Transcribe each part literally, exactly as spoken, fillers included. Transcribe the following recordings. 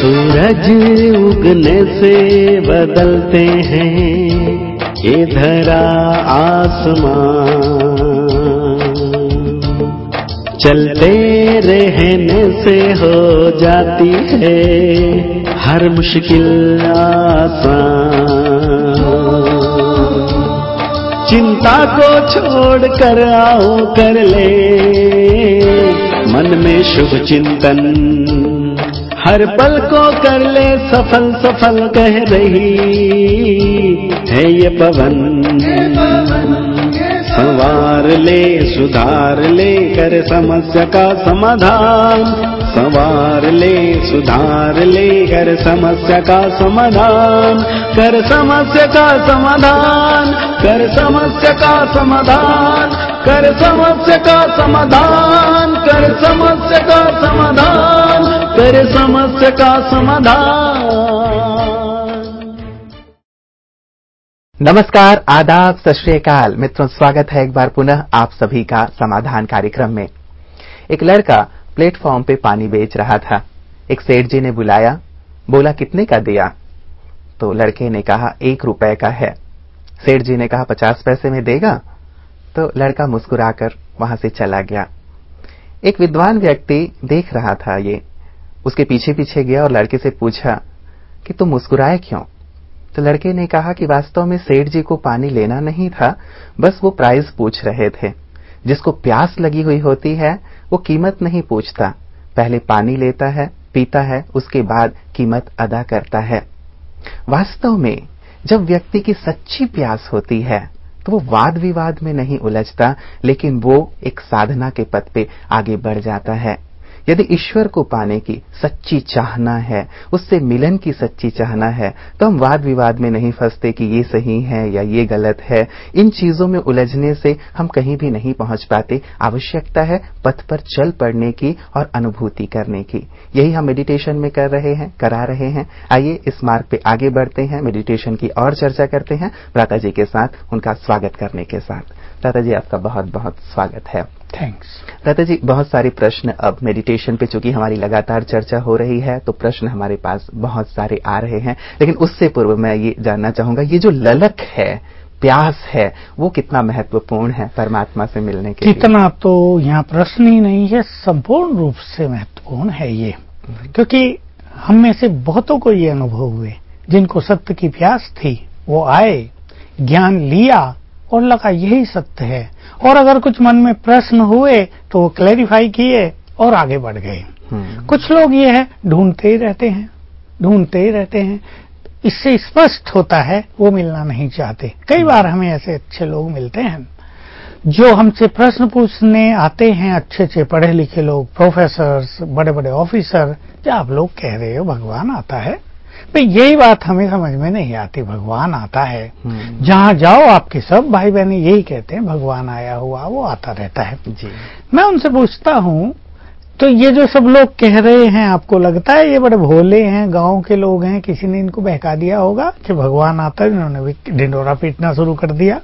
सूरज उगने से बदलते हैं ये धरा आसमान, चलते रहने से हो जाती है हर मुश्किल आसान। चिंता को छोड़ कर आओ कर ले मन में शुभ चिंतन, हर पल को कर ले सफल सफल कह रही है ये पवन। संवार ले सुधार ले कर समस्या का समाधान, संवार ले सुधार ले कर समस्या का समाधान, कर समस्या का समाधान, कर समस्या का समाधान, कर समस्या का समाधान, कर समस्या का समाधान, कर समस्या का समाधान। नमस्कार, आदाब, सत श्री अकाल मित्रों, स्वागत है एक बार पुनः आप सभी का समाधान कार्यक्रम में। एक लड़का प्लेटफॉर्म पे पानी बेच रहा था। एक सेठ जी ने बुलाया, बोला कितने का दिया? तो लड़के ने कहा एक रुपए का है। सेठ जी ने कहा पचास पैसे में देगा? तो लड़का मुस्कुराकर वहां से चला गया। एक विद्वान व्यक्ति देख रहा था ये, उसके पीछे पीछे गया और लड़के से पूछा कि तुम मुस्कुराए क्यों? तो लड़के ने कहा कि वास्तव में सेठ जी को पानी लेना नहीं था, बस वो प्राइस पूछ रहे थे। जिसको प्यास लगी हुई होती है वो कीमत नहीं पूछता, पहले पानी लेता है, पीता है, उसके बाद कीमत अदा करता है। वास्तव में जब व्यक्ति की सच्ची प्यास होती है तो वो वाद विवाद में नहीं उलझता, लेकिन वो एक साधना के पथ पे आगे बढ़ जाता है। यदि ईश्वर को पाने की सच्ची चाहना है, उससे मिलन की सच्ची चाहना है, तो हम वाद विवाद में नहीं फंसते कि ये सही है या ये गलत है। इन चीजों में उलझने से हम कहीं भी नहीं पहुंच पाते। आवश्यकता है पथ पर चल पड़ने की और अनुभूति करने की। यही हम मेडिटेशन में कर रहे हैं, करा रहे हैं। आइए इस मार्ग पे आगे बढ़ते हैं, मेडिटेशन की और चर्चा करते हैं भ्राता जी के साथ, उनका स्वागत करने के साथ। भ्राता जी, आपका बहुत बहुत स्वागत है। थैंक्स। भ्राता जी, बहुत सारे प्रश्न अब मेडिटेशन पे चूंकि हमारी लगातार चर्चा हो रही है तो प्रश्न हमारे पास बहुत सारे आ रहे हैं, लेकिन उससे पूर्व मैं ये जानना चाहूंगा, ये जो ललक है, प्यास है, वो कितना महत्वपूर्ण है परमात्मा से मिलने के लिए? कितना तो यहाँ प्रश्न ही नहीं है, संपूर्ण रूप से महत्वपूर्ण है ये। क्योंकि हम में से बहुतों को ये अनुभव हुए, जिनको सत्य की प्यास थी वो आए, ज्ञान लिया और लगा यही सत्य है, और अगर कुछ मन में प्रश्न हुए तो वो क्लैरिफाई किए और आगे बढ़ गए। कुछ लोग ये है ढूंढते ही रहते हैं, ढूंढते ही रहते हैं, इससे स्पष्ट होता है वो मिलना नहीं चाहते। कई बार हमें ऐसे अच्छे लोग मिलते हैं जो हमसे प्रश्न पूछने आते हैं, अच्छे अच्छे पढ़े लिखे लोग, प्रोफेसर्स, बड़े बड़े ऑफिसर। क्या आप लोग कह रहे हो भगवान आता है? भाई यही बात हमें समझ में नहीं आती। भगवान आता है, जहाँ जाओ आपके सब भाई बहन यही कहते हैं भगवान आया हुआ, वो आता रहता है जी। मैं उनसे पूछता हूँ, तो ये जो सब लोग कह रहे हैं, आपको लगता है ये बड़े भोले हैं, गांव के लोग हैं, किसी ने इनको बहका दिया होगा कि भगवान आता है, इन्होंने भी ढिंडोरा पीटना शुरू कर दिया?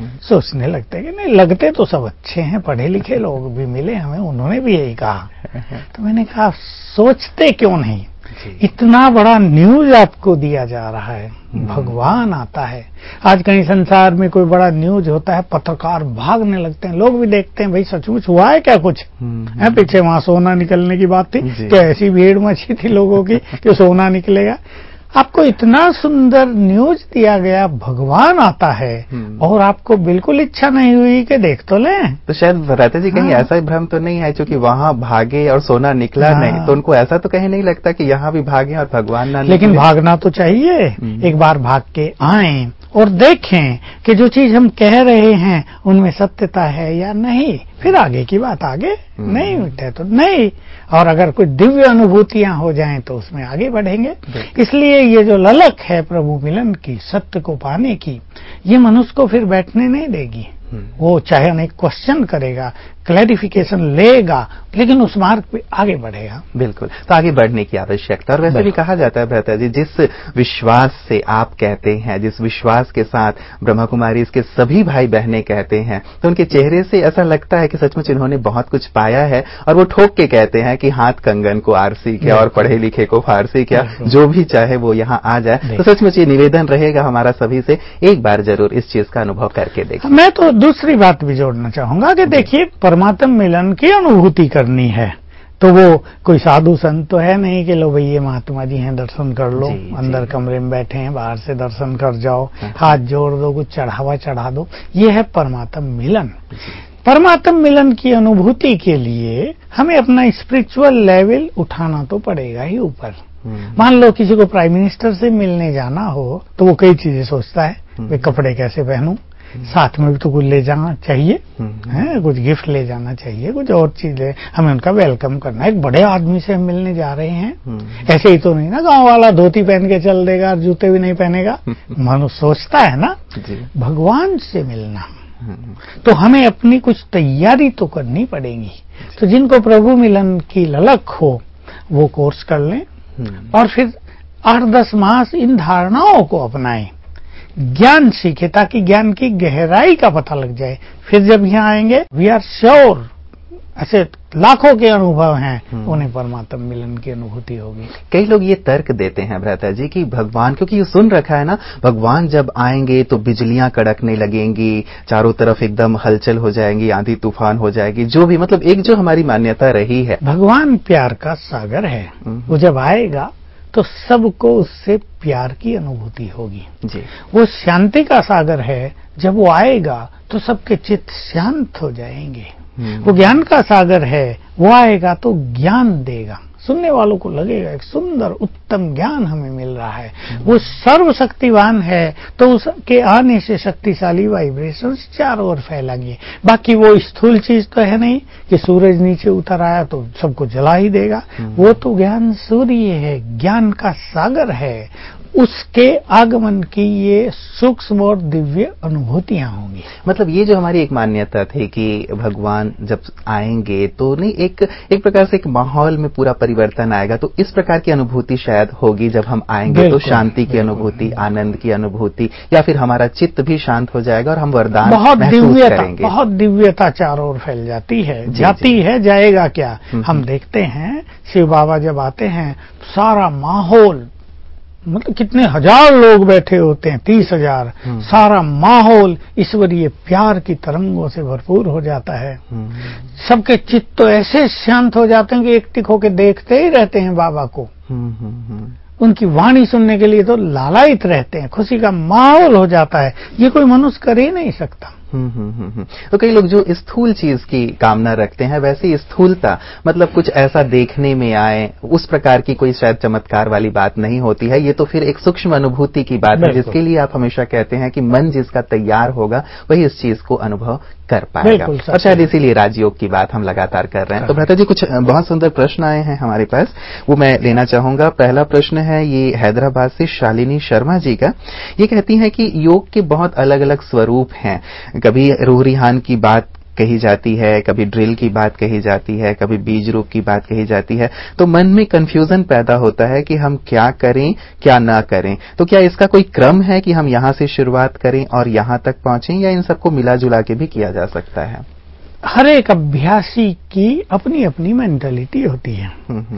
सोचने लगते हैं कि नहीं, लगते तो सब अच्छे हैं, पढ़े लिखे लोग भी मिले हमें, उन्होंने भी यही कहा। तो मैंने कहा सोचते क्यों नहीं? इतना बड़ा न्यूज आपको दिया जा रहा है, भगवान आता है। आज कहीं संसार में कोई बड़ा न्यूज होता है, पत्रकार भागने लगते हैं, लोग भी देखते हैं भाई सचमुच हुआ है क्या कुछ है? पीछे वहां सोना निकलने की बात थी, क्या ऐसी भीड़ मची थी लोगों की कि सोना निकलेगा? आपको इतना सुंदर न्यूज दिया गया, भगवान आता है, और आपको बिल्कुल इच्छा नहीं हुई कि देख तो लें। तो शायद भ्राता जी कहीं हाँ। ऐसा भ्रम तो नहीं है, क्योंकि वहां भागे और सोना निकला हाँ। नहीं, तो उनको ऐसा तो कहीं नहीं लगता कि यहाँ भी भागे और भगवान ना? लेकिन भागना तो चाहिए, एक बार भाग के आए और देखें कि जो चीज हम कह रहे हैं उनमें सत्यता है या नहीं, फिर आगे की बात आगे, नहीं है तो नहीं, और अगर कुछ दिव्य अनुभूतियां हो जाएं तो उसमें आगे बढ़ेंगे। इसलिए ये जो ललक है प्रभु मिलन की, सत्य को पाने की, ये मनुष्य को फिर बैठने नहीं देगी। वो चाहे अनेक क्वेश्चन करेगा, क्लैरिफिकेशन लेगा, लेकिन उस मार्ग पे आगे बढ़ेगा। बिल्कुल, तो आगे बढ़ने की आवश्यकता। और वैसे भी कहा जाता है भ्राता जी, जिस विश्वास से आप कहते हैं, जिस विश्वास के साथ ब्रह्मा कुमारी इसके सभी भाई बहनें कहते हैं, तो उनके चेहरे से ऐसा लगता है कि सचमुच इन्होंने बहुत कुछ पाया है। और वो ठोक के कहते हैं कि हाथ कंगन को आरसी क्या और पढ़े लिखे को फारसी क्या, जो भी चाहे वो यहाँ आ जाए। तो सचमुच ये निवेदन रहेगा हमारा सभी से, एक बार जरूर इस चीज का अनुभव करके देखें। मैं तो दूसरी बात भी जोड़ना चाहूंगा कि देखिए, परमात्म मिलन की अनुभूति करनी है तो वो कोई साधु संत तो है नहीं कि लो भाई ये महात्मा जी हैं, दर्शन कर लो, जी, अंदर जी। कमरे में बैठे हैं, बाहर से दर्शन कर जाओ, हाथ जोड़ दो, कुछ चढ़ावा चढ़ा दो। ये है परमात्म मिलन। परमात्म मिलन की अनुभूति के लिए हमें अपना स्पिरिचुअल लेवल उठाना तो पड़ेगा ही ऊपर। मान लो किसी को प्राइम मिनिस्टर से मिलने जाना हो तो वो कई चीजें सोचता है, वे कपड़े कैसे पहनूं, साथ में भी तो कुछ ले जाना चाहिए, है कुछ गिफ्ट ले जाना चाहिए, कुछ और चीज ले, हमें उनका वेलकम करना है। एक बड़े आदमी से हम मिलने जा रहे हैं, ऐसे ही तो नहीं ना गांव वाला धोती पहन के चल देगा और जूते भी नहीं पहनेगा। मनुष्य सोचता है ना, भगवान से मिलना तो हमें अपनी कुछ तैयारी तो करनी पड़ेगी। तो जिनको प्रभु मिलन की ललक हो वो कोर्स कर लें और फिर आठ दस मास इन धारणाओं को अपनाएं, ज्ञान सीखे ताकि ज्ञान की गहराई का पता लग जाए। फिर जब यहाँ आएंगे वी आर श्योर, ऐसे लाखों के अनुभव हैं, उन्हें परमात्म मिलन की अनुभूति होगी। कई लोग ये तर्क देते हैं भ्राता जी कि भगवान, क्योंकि ये सुन रखा है ना, भगवान जब आएंगे तो बिजलियां कड़कने लगेंगी, चारों तरफ एकदम हलचल हो जाएंगी, आंधी तूफान हो जाएगी, जो भी मतलब एक जो हमारी मान्यता रही है। भगवान प्यार का सागर है, वो जब आएगा तो सबको उससे प्यार की अनुभूति होगी जी। वो शांति का सागर है, जब वो आएगा तो सबके चित्त शांत हो जाएंगे। वो ज्ञान का सागर है, वो आएगा तो ज्ञान देगा, सुनने वालों को लगेगा एक सुंदर उत्तम ज्ञान हमें मिल रहा है। वो सर्वशक्तिवान है तो उसके आने से शक्तिशाली वाइब्रेशंस चारों ओर फैलेंगे। बाकी वो स्थूल चीज तो है नहीं कि सूरज नीचे उतर आया तो सबको जला ही देगा। वो तो ज्ञान सूर्य है, ज्ञान का सागर है, उसके आगमन की ये सूक्ष्म और दिव्य अनुभूतियां होंगी। मतलब ये जो हमारी एक मान्यता थी कि भगवान जब आएंगे तो नहीं एक एक प्रकार से एक माहौल में पूरा परिवर्तन आएगा, तो इस प्रकार की अनुभूति शायद होगी जब हम आएंगे तो शांति की अनुभूति, आनंद की अनुभूति, या फिर हमारा चित्त भी शांत हो जाएगा और हम वरदान बहुत महसूस करेंगे। बहुत दिव्यता चारों ओर फैल जाती है, जाती है, जाएगा क्या। हम देखते हैं शिव बाबा जब आते हैं सारा माहौल, मतलब कितने हजार लोग बैठे होते हैं, तीस हजार, सारा माहौल ईश्वरीय प्यार की तरंगों से भरपूर हो जाता है। सबके चित्त तो ऐसे शांत हो जाते हैं कि एक टिक होके देखते ही रहते हैं बाबा को, उनकी वाणी सुनने के लिए तो लालायित रहते हैं, खुशी का माहौल हो जाता है। ये कोई मनुष्य कर ही नहीं सकता। हम्म हम्म हम्म तो कई लोग जो स्थूल चीज की कामना रखते हैं, वैसे ही स्थूलता मतलब कुछ ऐसा देखने में आए, उस प्रकार की कोई शायद चमत्कार वाली बात नहीं होती है। ये तो फिर एक सूक्ष्म अनुभूति की बात है, जिसके लिए आप हमेशा कहते हैं कि मन जिसका तैयार होगा वही इस चीज को अनुभव कर पाएगा। और शायद इसीलिए राजयोग की बात हम लगातार कर रहे हैं। तो भ्राता जी कुछ बहुत सुंदर प्रश्न आए हैं हमारे पास, वो मैं लेना चाहूंगा। पहला प्रश्न है ये हैदराबाद से शालिनी शर्मा जी का। ये कहती हैं कि योग के बहुत अलग अलग स्वरूप हैं, कभी रूह रिहान की बात कही जाती है, कभी ड्रिल की बात कही जाती है, कभी बीज रूप की बात कही जाती है, तो मन में कंफ्यूजन पैदा होता है कि हम क्या करें क्या ना करें। तो क्या इसका कोई क्रम है कि हम यहां से शुरुआत करें और यहां तक पहुंचें, या इन सबको मिला जुला के भी किया जा सकता है? हर एक अभ्यासी की अपनी अपनी मेंटालिटी होती है।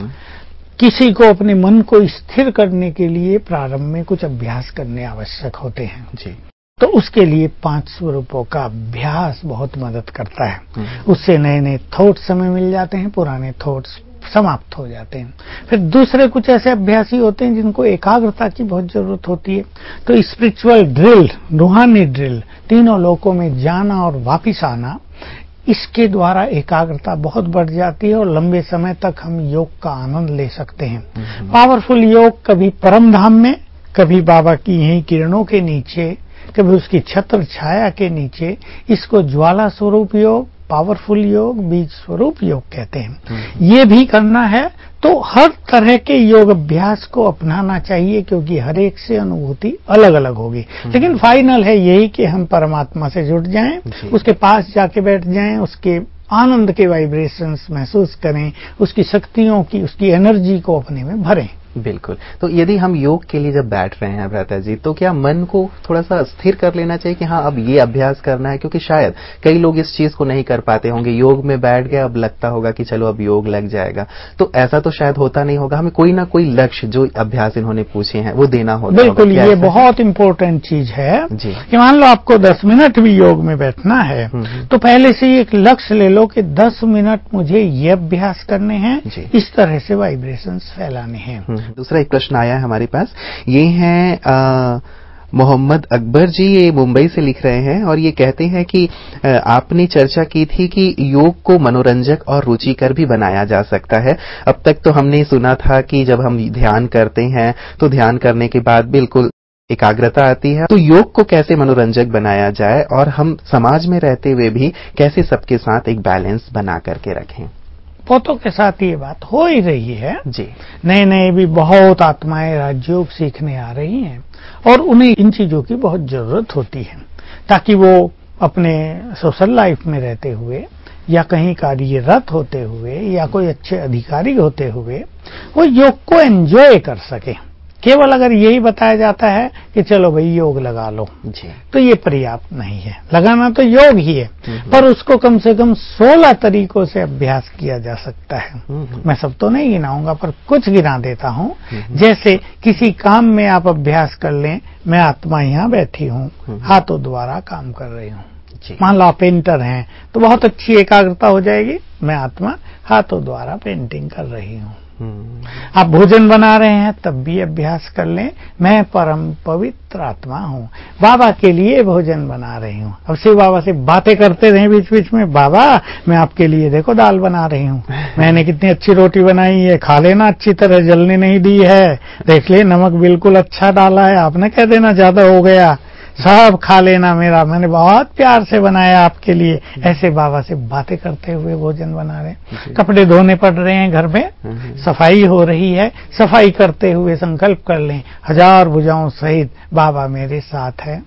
किसी को अपने मन को स्थिर करने के लिए प्रारंभ में कुछ अभ्यास करने आवश्यक होते हैं जी। तो उसके लिए पांच स्वरूपों का अभ्यास बहुत मदद करता है। उससे नए नए थॉट्स हमें मिल जाते हैं, पुराने थॉट्स समाप्त हो जाते हैं। फिर दूसरे कुछ ऐसे अभ्यासी होते हैं जिनको एकाग्रता की बहुत जरूरत होती है। तो स्पिरिचुअल ड्रिल, रूहानी ड्रिल, तीनों लोकों में जाना और वापिस आना, इसके द्वारा एकाग्रता बहुत बढ़ जाती है और लंबे समय तक हम योग का आनंद ले सकते हैं। पावरफुल योग कभी परम धाम में, कभी बाबा की यही किरणों के नीचे, कभी उसकी छत्र छाया के नीचे, इसको ज्वाला स्वरूप योग, पावरफुल योग, बीज स्वरूप योग कहते हैं। ये भी करना है तो हर तरह के योग अभ्यास को अपनाना चाहिए, क्योंकि हर एक से अनुभूति अलग अलग होगी। लेकिन फाइनल है यही कि हम परमात्मा से जुड़ जाएं, उसके पास जाके बैठ जाएं, उसके आनंद के वाइब्रेशंस महसूस करें, उसकी शक्तियों की, उसकी एनर्जी को अपने में भरें। बिल्कुल। तो यदि हम योग के लिए जब बैठ रहे हैं भ्राता जी, तो क्या मन को थोड़ा सा स्थिर कर लेना चाहिए कि हाँ अब ये अभ्यास करना है? क्योंकि शायद कई लोग इस चीज को नहीं कर पाते होंगे, योग में बैठ गए, अब लगता होगा कि चलो अब योग लग जाएगा, तो ऐसा तो शायद होता नहीं होगा। हमें कोई ना कोई लक्ष्य जो अभ्यास इन्होंने पूछे हैं वो देना होता। बिल्कुल, ये बहुत इंपॉर्टेंट चीज है जी। कि मान लो आपको दस मिनट भी योग में बैठना है तो पहले से ही एक लक्ष्य ले लो कि दस मिनट मुझे ये अभ्यास करने हैं, इस तरह से वाइब्रेशंस फैलाने हैं। दूसरा एक प्रश्न आया है हमारे पास, ये है मोहम्मद अकबर जी, ये मुंबई से लिख रहे हैं और ये कहते हैं कि आ, आपने चर्चा की थी कि योग को मनोरंजक और रुचिकर भी बनाया जा सकता है। अब तक तो हमने सुना था कि जब हम ध्यान करते हैं तो ध्यान करने के बाद बिल्कुल एकाग्रता आती है, तो योग को कैसे मनोरंजक बनाया जाए और हम समाज में रहते हुए भी कैसे सबके साथ एक बैलेंस बना करके रखें? पोतों के साथ ये बात हो ही रही है जी। नए नए भी बहुत आत्माएं राजयोग सीखने आ रही हैं और उन्हें इन चीजों की बहुत जरूरत होती है ताकि वो अपने सोशल लाइफ में रहते हुए या कहीं कार्यरत होते हुए या कोई अच्छे अधिकारी होते हुए वो योग को एंजॉय कर सके। केवल अगर यही बताया जाता है कि चलो भाई योग लगा लो जी, तो ये पर्याप्त नहीं है। लगाना तो योग ही है पर उसको कम से कम सोलह तरीकों से अभ्यास किया जा सकता है। मैं सब तो नहीं गिनाऊंगा पर कुछ गिना देता हूँ। जैसे किसी काम में आप अभ्यास कर लें, मैं आत्मा यहाँ बैठी हूँ, हाथों द्वारा काम कर रही हूँ। मान लो आप पेंटर हैं तो बहुत अच्छी एकाग्रता हो जाएगी, मैं आत्मा हाथों द्वारा पेंटिंग कर रही हूँ। आप भोजन बना रहे हैं तब भी अभ्यास कर लें, मैं परम पवित्र आत्मा हूँ, बाबा के लिए भोजन बना रही हूँ। अब शिव बाबा से बातें करते रहे बीच बीच में, बाबा मैं आपके लिए देखो दाल बना रही हूँ, मैंने कितनी अच्छी रोटी बनाई है, खा लेना, अच्छी तरह जलने नहीं दी है, देख ले नमक बिल्कुल अच्छा डाला है, आपने कह देना ज्यादा हो गया, सब खा लेना मेरा, मैंने बहुत प्यार से बनाया आपके लिए। ऐसे बाबा से बातें करते हुए भोजन बना रहे। कपड़े धोने पड़ रहे हैं घर में, सफाई हो रही है, सफाई करते हुए संकल्प कर लें हजार भुजाओं सहित बाबा मेरे साथ है,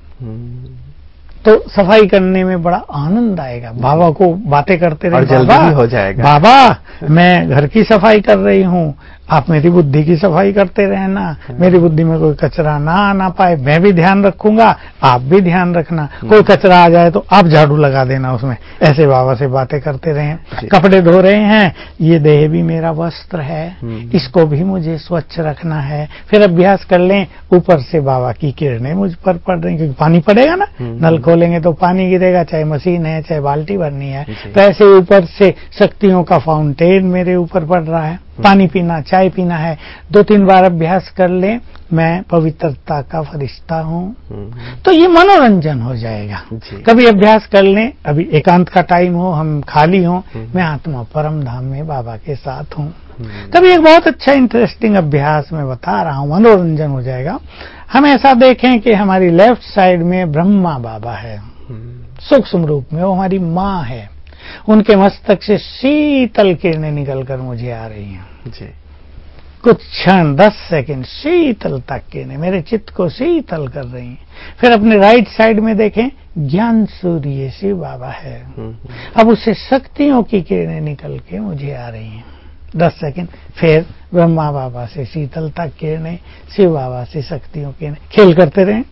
तो सफाई करने में बड़ा आनंद आएगा। बाबा को बातें करते रहे, जल्दी भी हो जाएगा। बाबा मैं घर की सफाई कर रही हूँ, आप मेरी बुद्धि की सफाई करते रहना, मेरी बुद्धि में कोई कचरा ना आना पाए, मैं भी ध्यान रखूंगा, आप भी ध्यान रखना, कोई कचरा आ जाए तो आप झाड़ू लगा देना उसमें। ऐसे बाबा से बातें करते रहें। कपड़े धो रहे हैं, ये देह भी मेरा वस्त्र है, इसको भी मुझे स्वच्छ रखना है। फिर अभ्यास कर लें, ऊपर से बाबा की किरणें मुझ पर पड़ रही, क्योंकि पानी पड़ेगा ना, नल खोलेंगे तो पानी गिरेगा, चाहे मशीन है चाहे बाल्टी भरनी है, तो ऐसे ऊपर से शक्तियों का फाउंटेन मेरे ऊपर पड़ रहा है, पानी पीना, चाय पीना है। दो तीन बार अभ्यास कर लें, मैं पवित्रता का फरिश्ता हूँ, तो ये मनोरंजन हो जाएगा। कभी अभ्यास कर लें, अभी एकांत का टाइम हो, हम खाली हों, मैं आत्मा परम धाम में बाबा के साथ हूँ। कभी एक बहुत अच्छा इंटरेस्टिंग अभ्यास मैं बता रहा हूँ, मनोरंजन हो जाएगा। हम ऐसा देखें कि हमारी लेफ्ट साइड में ब्रह्मा बाबा है, सूक्ष्म रूप में, वो हमारी माँ है, उनके मस्तक से शीतल किरणें निकलकर मुझे आ रही हैं जी। कुछ क्षण, दस सेकंड शीतलता किरणें मेरे चित्त को शीतल कर रही हैं। फिर अपने राइट साइड में देखें, ज्ञान सूर्य शिव बाबा है, अब उससे शक्तियों की किरणें निकल के मुझे आ रही हैं, दस सेकंड। फिर ब्रह्मा बाबा से शीतलता किरणें, शिव बाबा से शक्तियों की किरणें, खेल करते रहें।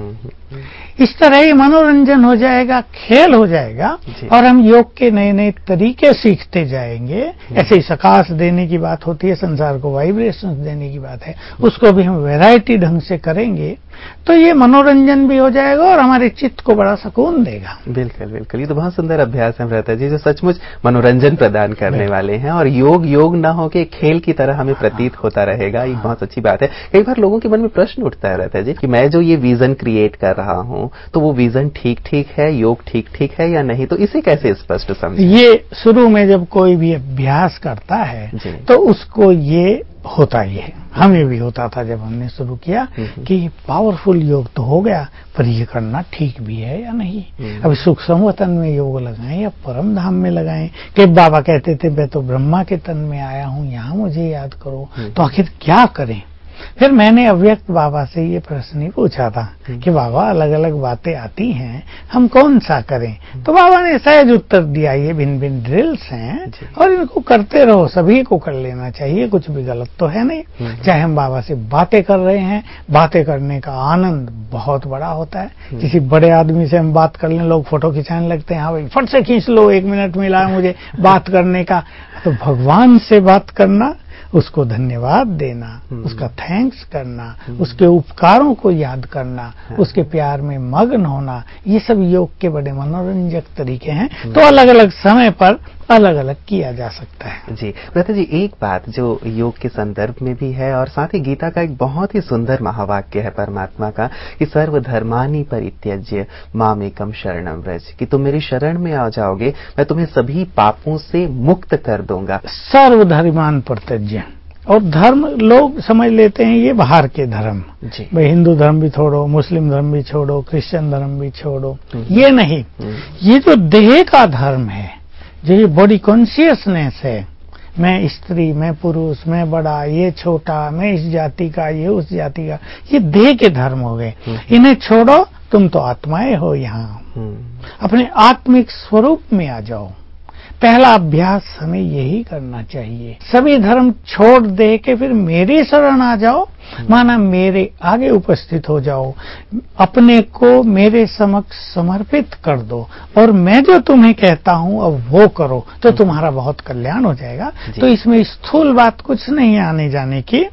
इस तरह ही मनोरंजन हो जाएगा, खेल हो जाएगा और हम योग के नए नए तरीके सीखते जाएंगे। ऐसे ही सकाश देने की बात होती है, संसार को वाइब्रेशंस देने की बात है, उसको भी हम वैरायटी ढंग से करेंगे तो ये मनोरंजन भी हो जाएगा और हमारे चित्त को बड़ा सुकून देगा। बिल्कुल बिल्कुल, ये तो बहुत सुंदर अभ्यास है भ्राता जी, जो सचमुच मनोरंजन प्रदान करने वाले हैं और योग योग ना हो के खेल की तरह हमें प्रतीत होता रहेगा। ये बहुत अच्छी बात है। कई बार लोगों के मन में प्रश्न उठता है भ्राता जी कि मैं जो ये विजन क्रिएट कर रहा हूँ तो वो विजन ठीक ठीक है, योग ठीक ठीक है या नहीं, तो इसे कैसे स्पष्ट समझें? ये शुरू में जब कोई भी अभ्यास करता है तो उसको ये होता ही है, हमें भी होता था जब हमने शुरू किया कि पावरफुल योग तो हो गया पर ये करना ठीक भी है या नहीं। अभी सूक्ष्म वतन में योग लगाएं या परम धाम में लगाएं। कि बाबा कहते थे मैं तो ब्रह्मा के तन में आया हूँ, यहाँ मुझे याद करो, तो आखिर क्या करें? फिर मैंने अव्यक्त बाबा से ये प्रश्न ही पूछा था कि बाबा अलग अलग बातें आती हैं, हम कौन सा करें? तो बाबा ने सहज उत्तर दिया, ये भिन्न भिन्न ड्रिल्स हैं और इनको करते रहो, सभी को कर लेना चाहिए, कुछ भी गलत तो है नहीं। चाहे हम बाबा से बातें कर रहे हैं, बातें करने का आनंद बहुत बड़ा होता है। किसी बड़े आदमी से हम बात कर लें, लोग फोटो खिंचाने लगते हैं, हाँ भाई फट से खींच लो, एक मिनट मिला मुझे बात करने का। तो भगवान से बात करना, उसको धन्यवाद देना, उसका थैंक्स करना, उसके उपकारों को याद करना, उसके प्यार में मग्न होना, ये सब योग के बड़े मनोरंजक तरीके हैं। तो अलग अलग समय पर अलग अलग किया जा सकता है। जी भ्राता जी, एक बात जो योग के संदर्भ में भी है और साथ ही गीता का एक बहुत ही सुंदर महावाक्य है परमात्मा का कि सर्वधर्मानि परित्यज्य मामेकम शरणम व्रज, कि तुम मेरी शरण में आ जाओगे, मैं तुम्हें सभी पापों से मुक्त कर दूंगा। सर्वधर्मान परित्यज्य, और धर्म लोग समझ लेते हैं ये बाहर के धर्म, भाई हिंदू धर्म भी छोड़ो, मुस्लिम धर्म भी छोड़ो, क्रिश्चियन धर्म भी छोड़ो, ये नहीं। ये जो देह का धर्म है, जो ये बॉडी कॉन्शियसनेस है, मैं स्त्री, मैं पुरुष, मैं बड़ा, ये छोटा, मैं इस जाति का, ये उस जाति का, ये देह के धर्म हो गए। इन्हें छोड़ो, तुम तो आत्माएं हो, यहाँ अपने आत्मिक स्वरूप में आ जाओ। पहला अभ्यास हमें यही करना चाहिए। सभी धर्म छोड़ दे के फिर मेरी शरण आ जाओ, माना मेरे आगे उपस्थित हो जाओ, अपने को मेरे समक्ष समर्पित कर दो और मैं जो तुम्हें कहता हूं अब वो करो, तो तुम्हारा बहुत कल्याण हो जाएगा। तो इसमें स्थूल बात कुछ नहीं आने जाने की।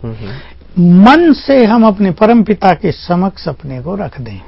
मन से हम अपने परमपिता के समक्ष अपने को रख दें,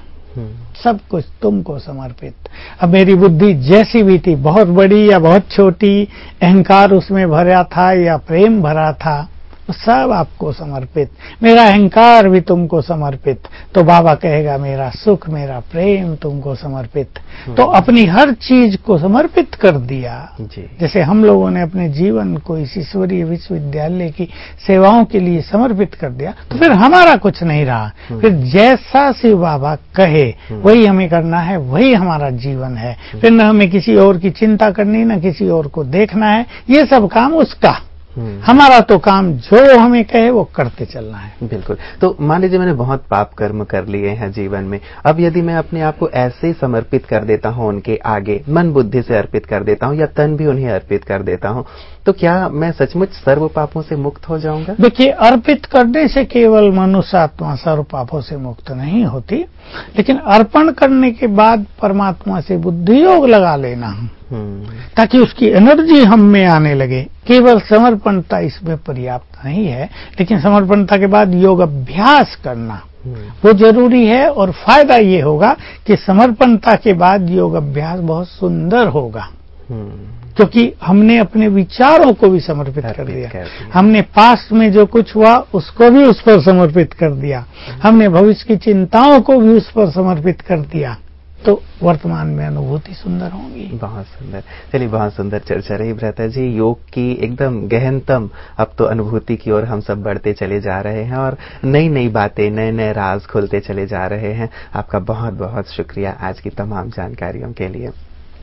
सब कुछ तुमको समर्पित। अब मेरी बुद्धि जैसी भी थी, बहुत बड़ी या बहुत छोटी, अहंकार उसमें भरा था या प्रेम भरा था, सब आपको समर्पित। मेरा अहंकार भी तुमको समर्पित। तो बाबा कहेगा मेरा सुख, मेरा प्रेम तुमको समर्पित। तो अपनी हर चीज को समर्पित कर दिया। जैसे हम लोगों ने अपने जीवन को इस ईश्वरीय विश्वविद्यालय की सेवाओं के लिए समर्पित कर दिया, तो फिर हमारा कुछ नहीं रहा। फिर जैसा शिव बाबा कहे वही हमें करना है, वही हमारा जीवन है। फिर न हमें किसी और की चिंता करनी, न किसी और को देखना है, ये सब काम उसका। हमारा तो काम जो हमें कहे वो करते चलना है। बिल्कुल। तो मान लीजिए मैंने बहुत पाप कर्म कर लिए हैं जीवन में, अब यदि मैं अपने आप को ऐसे ही समर्पित कर देता हूं उनके आगे, मन बुद्धि से अर्पित कर देता हूं या तन भी उन्हें अर्पित कर देता हूं, तो क्या मैं सचमुच सर्व पापों से मुक्त हो जाऊंगा? देखिए, अर्पित करने से केवल मनुष्य आत्मा सर्व पापों से मुक्त नहीं होती, लेकिन अर्पण करने के बाद परमात्मा से बुद्धि योग लगा लेना ताकि उसकी एनर्जी हम में आने लगे। केवल समर्पणता इसमें पर्याप्त नहीं है, लेकिन समर्पणता के बाद योग अभ्यास करना वो जरूरी है। और फायदा ये होगा कि समर्पणता के बाद योग अभ्यास बहुत सुंदर होगा, क्योंकि हमने अपने विचारों को भी समर्पित कर दिया, कर दिया। हमने पास्ट में जो कुछ हुआ उसको भी उस पर समर्पित कर दिया, हमने भविष्य की चिंताओं को भी उस पर समर्पित कर दिया, तो वर्तमान में अनुभूति सुंदर होंगी। बहुत सुंदर। चलिए, बहुत सुंदर चर्चा रही भ्राता जी। योग की एकदम गहनतम अब तो अनुभूति की ओर हम सब बढ़ते चले जा रहे हैं और नई नई बातें, नए नए राज खुलते चले जा रहे हैं। आपका बहुत बहुत शुक्रिया आज की तमाम जानकारियों के लिए।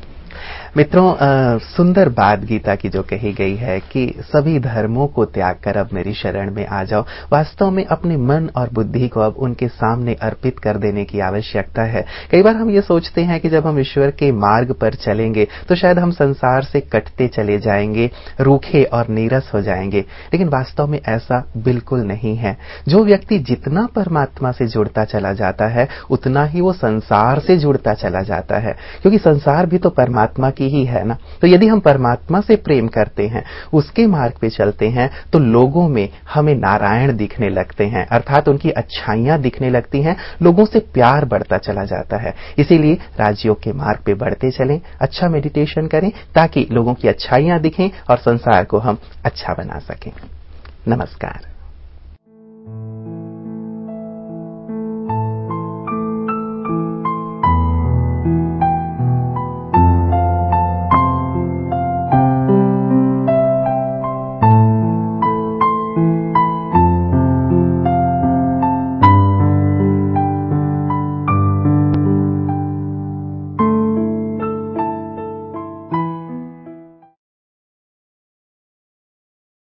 मित्रों, आ, सुंदर बात गीता की जो कही गई है कि सभी धर्मों को त्याग कर अब मेरी शरण में आ जाओ, वास्तव में अपने मन और बुद्धि को अब उनके सामने अर्पित कर देने की आवश्यकता है। कई बार हम ये सोचते हैं कि जब हम ईश्वर के मार्ग पर चलेंगे तो शायद हम संसार से कटते चले जाएंगे, रूखे और नीरस हो जाएंगे, लेकिन वास्तव में ऐसा बिल्कुल नहीं है। जो व्यक्ति जितना परमात्मा से जुड़ता चला जाता है उतना ही वो संसार से जुड़ता चला जाता है, क्योंकि संसार भी तो परमात्मा की ही है ना। तो यदि हम परमात्मा से प्रेम करते हैं, उसके मार्ग पे चलते हैं, तो लोगों में हमें नारायण दिखने लगते हैं, अर्थात उनकी अच्छाइयां दिखने लगती हैं, लोगों से प्यार बढ़ता चला जाता है। इसीलिए राजयोग के मार्ग पे बढ़ते चलें, अच्छा मेडिटेशन करें ताकि लोगों की अच्छाइयां दिखें और संसार को हम अच्छा बना सकें। नमस्कार।